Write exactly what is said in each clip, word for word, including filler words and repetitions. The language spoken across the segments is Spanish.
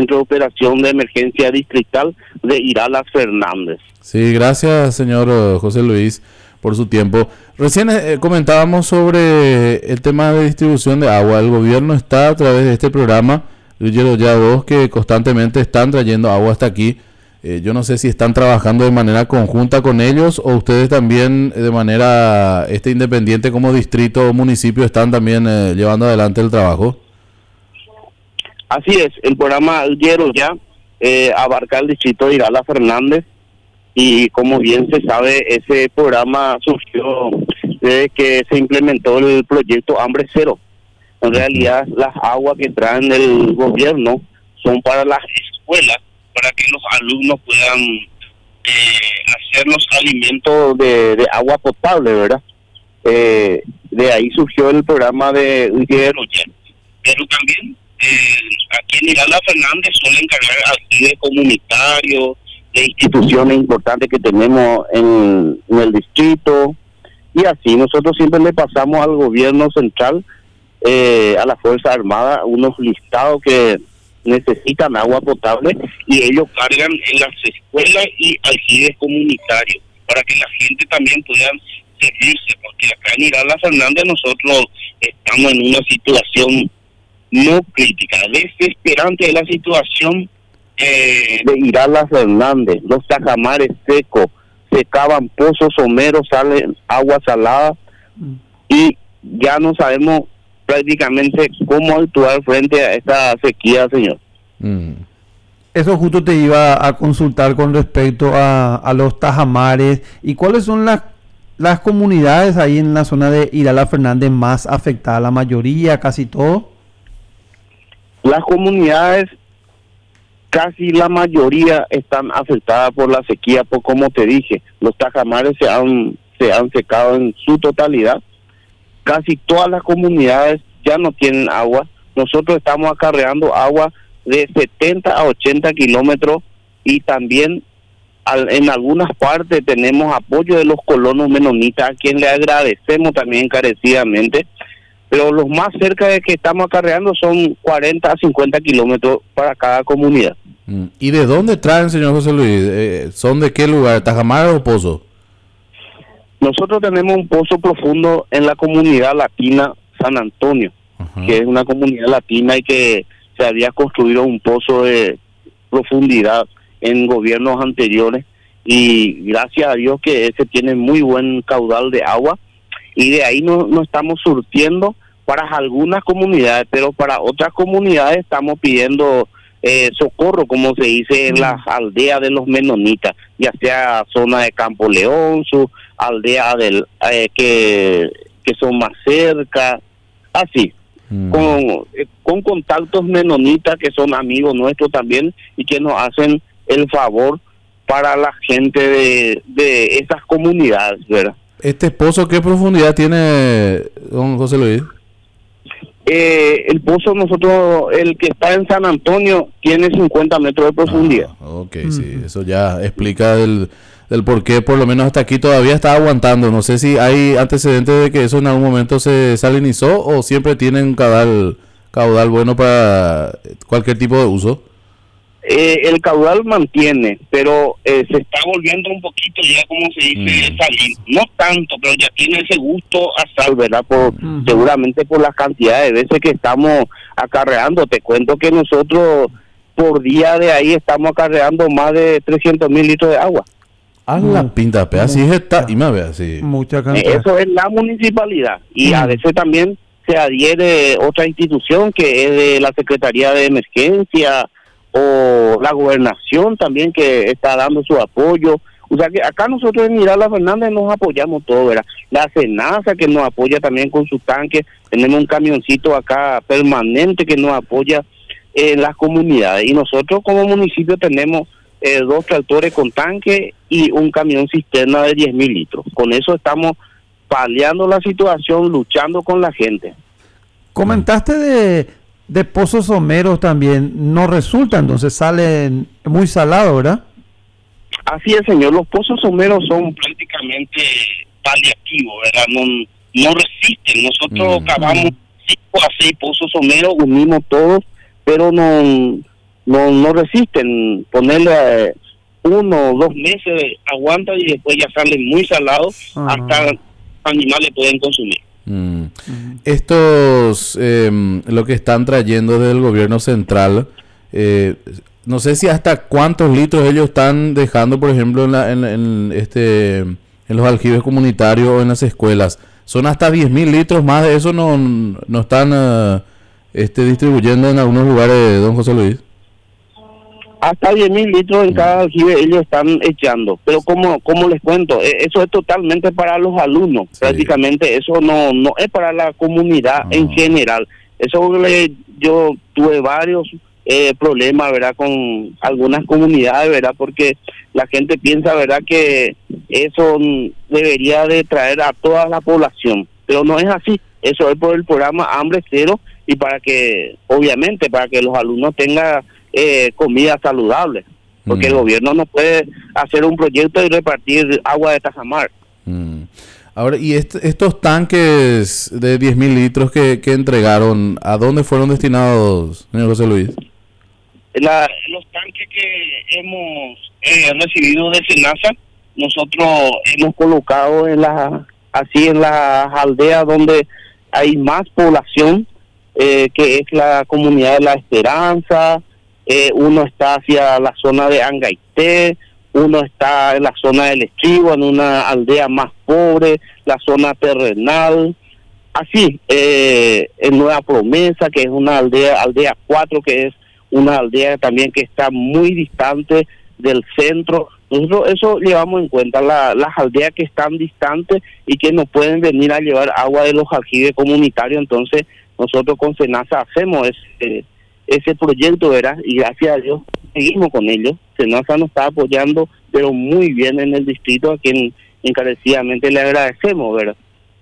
Centro de Operación de Emergencia Distrital de Iralas Fernández. Sí, gracias, señor José Luis, por su tiempo. Recién eh, comentábamos sobre el tema de distribución de agua. El gobierno está a través de este programa, Llullero Ya dos, que constantemente están trayendo agua hasta aquí. Eh, yo no sé si están trabajando de manera conjunta con ellos o ustedes también eh, de manera este independiente como distrito o municipio están también eh, llevando adelante el trabajo. Así es, el programa Llullero Ya eh, abarca el distrito de Iralas Fernández y como bien se sabe, ese programa surgió desde que se implementó el proyecto Hambre Cero. En realidad, las aguas que traen el gobierno son para las escuelas, para que los alumnos puedan eh, hacer los alimentos de, de agua potable, ¿verdad? Eh, de ahí surgió el programa de Llullero Ya. Pero también eh, aquí en Iralas Fernández suelen encargar actividades comunitarios, de instituciones importantes que tenemos en, en el distrito, y así nosotros siempre le pasamos al gobierno central, eh, a la Fuerza Armada, unos listados que necesitan agua potable y ellos cargan en las escuelas y aljibes comunitarios para que la gente también pueda servirse, porque acá en Iralas Fernández nosotros estamos en una situación no crítica, desesperante de la situación eh, de Iralas Fernández. Los tajamares secos, se cavan pozos someros, salen agua salada y ya no sabemos prácticamente cómo actuar frente a esta sequía, señor. Mm. Eso justo te iba a consultar con respecto a, a los tajamares y cuáles son las las comunidades ahí en la zona de Iralas Fernández más afectadas, la mayoría, casi todo. Las comunidades, casi la mayoría están afectadas por la sequía, por como te dije, los tajamares se han se han secado en su totalidad. Casi todas las comunidades ya no tienen agua. Nosotros estamos acarreando agua de setenta a ochenta kilómetros y también al, en algunas partes tenemos apoyo de los colonos menonitas, a quien le agradecemos también encarecidamente, pero los más cerca de que estamos acarreando son cuarenta a cincuenta kilómetros para cada comunidad. ¿Y de dónde traen, señor José Luis? Eh, ¿Son de qué lugar? ¿Tajamares o pozos? Nosotros tenemos un pozo profundo en la comunidad latina San Antonio, uh-huh. que es una comunidad latina y que se había construido un pozo de profundidad en gobiernos anteriores y gracias a Dios que ese tiene muy buen caudal de agua y de ahí no, no estamos surtiendo para algunas comunidades, pero para otras comunidades estamos pidiendo eh, socorro, como se dice en las aldeas de los menonitas, ya sea zona de Campo León, su aldea del eh, que que son más cerca, así, mm. con, eh, con contactos menonitas que son amigos nuestros también y que nos hacen el favor para la gente de, de esas comunidades, ¿verdad? ¿Este pozo qué profundidad tiene, don José Luis? Eh, el pozo nosotros, el que está en San Antonio, tiene cincuenta metros de profundidad. Ah, ok, mm. sí, eso ya explica el... del por qué por lo menos hasta aquí todavía está aguantando. No sé si hay antecedentes de que eso en algún momento se salinizó o siempre tienen caudal caudal bueno para cualquier tipo de uso. Eh, el caudal mantiene, pero eh, se está volviendo un poquito ya, como se dice, mm. salir. No tanto, pero ya tiene ese gusto a sal, ¿verdad? Por, mm. Seguramente por las cantidades de veces que estamos acarreando. Te cuento que nosotros por día de ahí estamos acarreando más de trescientos mil litros de agua. A la pinta, pe, así está, y me ve así. Mucha cantidad. Eso es la municipalidad, y mm. a veces también se adhiere otra institución que es de la Secretaría de Emergencia, o la Gobernación también que está dando su apoyo. O sea que acá nosotros en Iralas Fernández nos apoyamos todo, ¿verdad? La SENASA que nos apoya también con sus tanques, tenemos un camioncito acá permanente que nos apoya en las comunidades, y nosotros como municipio tenemos Eh, dos tractores con tanque y un camión cisterna de diez mil litros. Con eso estamos paliando la situación, luchando con la gente. Comentaste de, de pozos someros también. No resulta, entonces salen muy salados, ¿verdad? Así es, señor. Los pozos someros son prácticamente paliativos, ¿verdad? No, no resisten. Nosotros mm. cavamos cinco a seis pozos someros, unimos todos, pero no... no no resisten. Ponerle eh, uno o dos meses aguantan y después ya salen muy salados, uh-huh. hasta animales pueden consumir. Mm. Uh-huh. Estos, eh, lo que están trayendo del gobierno central, eh, no sé si hasta cuántos litros ellos están dejando, por ejemplo, en, la, en, en, este, en los aljibes comunitarios o en las escuelas. Son hasta diez mil litros, más de eso no, no están uh, este, distribuyendo en algunos lugares, don José Luis. Hasta diez mil litros en cada aljibe ellos están echando. Pero como como les cuento, eso es totalmente para los alumnos. Sí. Prácticamente eso no no es para la comunidad ah. en general. Eso le, yo tuve varios eh, problemas, ¿verdad? Con algunas comunidades, ¿verdad? Porque la gente piensa, ¿verdad? Que eso debería de traer a toda la población. Pero no es así. Eso es por el programa Hambre Cero y para que, obviamente, para que los alumnos tengan Eh, comida saludable, porque mm. el gobierno no puede hacer un proyecto y repartir agua de tajamar. Mm. Ahora, ¿y est- estos tanques de diez mil litros que, que entregaron, a dónde fueron destinados, señor José Luis? La, los tanques que hemos eh, recibido de SENASA, nosotros hemos colocado en la, así en las aldeas donde hay más población, eh, que es la comunidad de La Esperanza. Eh, uno está hacia la zona de Angaité, uno está en la zona del Estribo, en una aldea más pobre, la zona terrenal, así, eh, en Nueva Promesa, que es una aldea, aldea cuatro, que es una aldea también que está muy distante del centro. Nosotros eso llevamos en cuenta, la, las aldeas que están distantes y que no pueden venir a llevar agua de los aljibes comunitarios. Entonces nosotros con SENASA hacemos ese ese proyecto, ¿verdad? Y gracias a Dios seguimos con ellos. SENASA nos está apoyando, pero muy bien en el distrito, a quien encarecidamente le agradecemos, ¿verdad?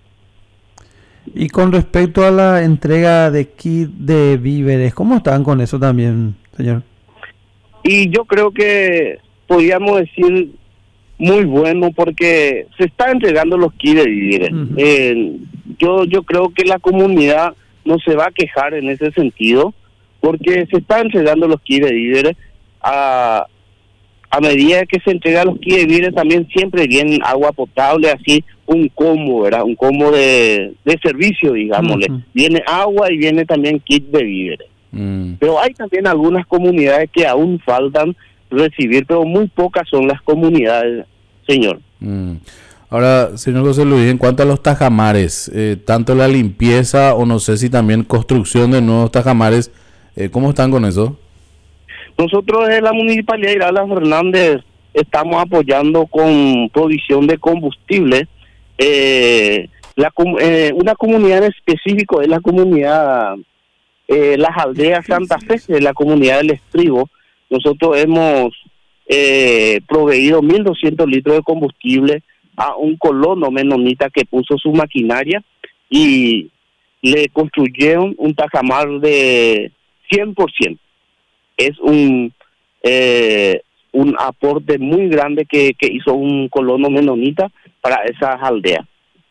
Y con respecto a la entrega de kit de víveres, ¿cómo están con eso también, señor? Y yo creo que podríamos decir muy bueno, porque se está entregando los kits de víveres. Uh-huh. Eh, yo, yo creo que la comunidad no se va a quejar en ese sentido, porque se están entregando los kits de víveres. A, a medida que se entregan los kits de víveres también siempre viene agua potable, así un combo, ¿verdad? Un combo de, de servicio, digámosle. Uh-huh. Viene agua y viene también kit de víveres. Uh-huh. Pero hay también algunas comunidades que aún faltan recibir, pero muy pocas son las comunidades, señor. Uh-huh. Ahora, señor José Luis, en cuanto a los tajamares, eh, tanto la limpieza o no sé si también construcción de nuevos tajamares, Eh, ¿cómo están con eso? Nosotros en la Municipalidad de Irala Fernández estamos apoyando con provisión de combustible. Eh, la, eh, una comunidad en específico es la comunidad, eh, las aldeas Santa Fe, de la comunidad del Estribo. Nosotros hemos eh, proveído mil doscientos litros de combustible a un colono menonita que puso su maquinaria y le construyeron un tajamar de cien por ciento. Es un eh, un aporte muy grande que, que hizo un colono menonita para esas aldeas.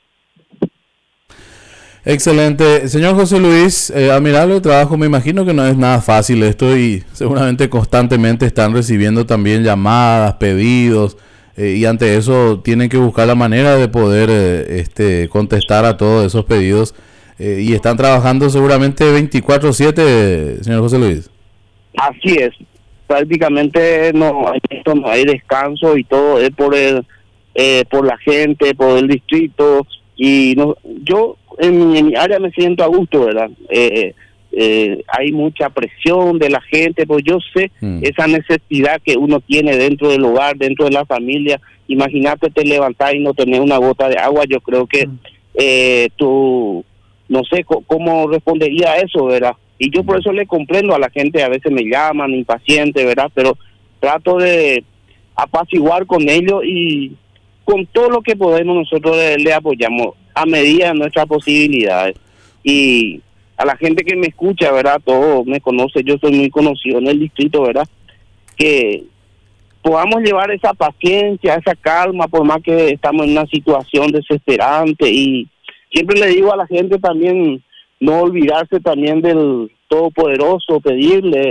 Excelente. Señor José Luis, eh, admirable trabajo. Me imagino que no es nada fácil esto y seguramente constantemente están recibiendo también llamadas, pedidos, eh, y ante eso tienen que buscar la manera de poder eh, este, contestar a todos esos pedidos. Eh, y están trabajando seguramente veinticuatro siete, señor José Luis. Así es, prácticamente no hay, no hay descanso y todo es por el, eh, por la gente, por el distrito. Y no, yo en, en mi área me siento a gusto, ¿verdad? Eh, eh, hay mucha presión de la gente, pues yo sé mm. esa necesidad que uno tiene dentro del hogar, dentro de la familia. Imagínate te levantar y no tener una gota de agua. Yo creo que mm. eh, tú... no sé c- cómo respondería a eso, ¿verdad? Y yo por eso le comprendo a la gente, a veces me llaman impaciente, ¿verdad? Pero trato de apaciguar con ellos y con todo lo que podemos nosotros le, le apoyamos a medida de nuestras posibilidades. Y a la gente que me escucha, ¿verdad? Todo me conoce, yo soy muy conocido en el distrito, ¿verdad? Que podamos llevar esa paciencia, esa calma, por más que estamos en una situación desesperante. Y siempre le digo a la gente también no olvidarse también del Todopoderoso, pedirle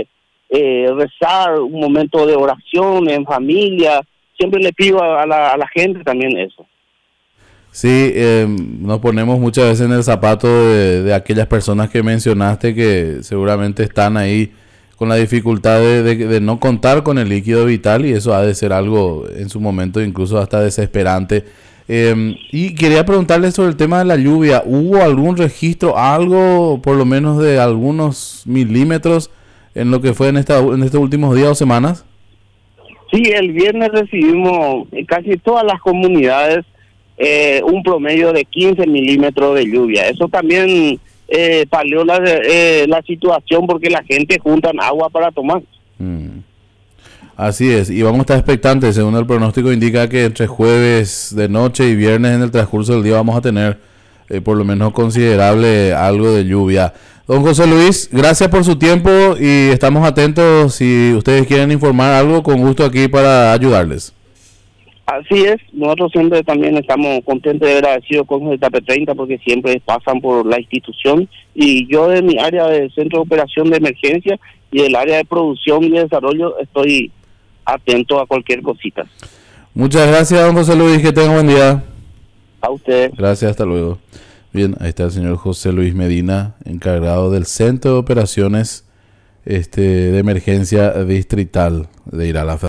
eh, rezar, un momento de oración en familia. Siempre le pido a la, a la gente también eso. Sí, eh, nos ponemos muchas veces en el zapato de, de aquellas personas que mencionaste que seguramente están ahí con la dificultad de, de, de no contar con el líquido vital, y eso ha de ser algo en su momento incluso hasta desesperante. Eh, y quería preguntarle sobre el tema de la lluvia. ¿Hubo algún registro, algo por lo menos de algunos milímetros en lo que fue en, esta, en estos últimos días o semanas? Sí, el viernes recibimos en casi todas las comunidades eh, un promedio de quince milímetros de lluvia. Eso también eh, palió la, eh, la situación porque la gente junta agua para tomar. Mm. Así es, y vamos a estar expectantes. Según el pronóstico indica que entre jueves de noche y viernes en el transcurso del día vamos a tener eh, por lo menos considerable algo de lluvia. Don José Luis, gracias por su tiempo y estamos atentos. Si ustedes quieren informar algo, con gusto aquí para ayudarles. Así es, nosotros siempre también estamos contentos y agradecidos con el T A P treinta porque siempre pasan por la institución, y yo de mi área de centro de operación de emergencia y del área de producción y desarrollo estoy atento a cualquier cosita. Muchas gracias, don José Luis, que tenga buen día. A usted. Gracias, hasta luego. Bien, ahí está el señor José Luis Medina, encargado del Centro de Operaciones este, de Emergencia Distrital de Irala.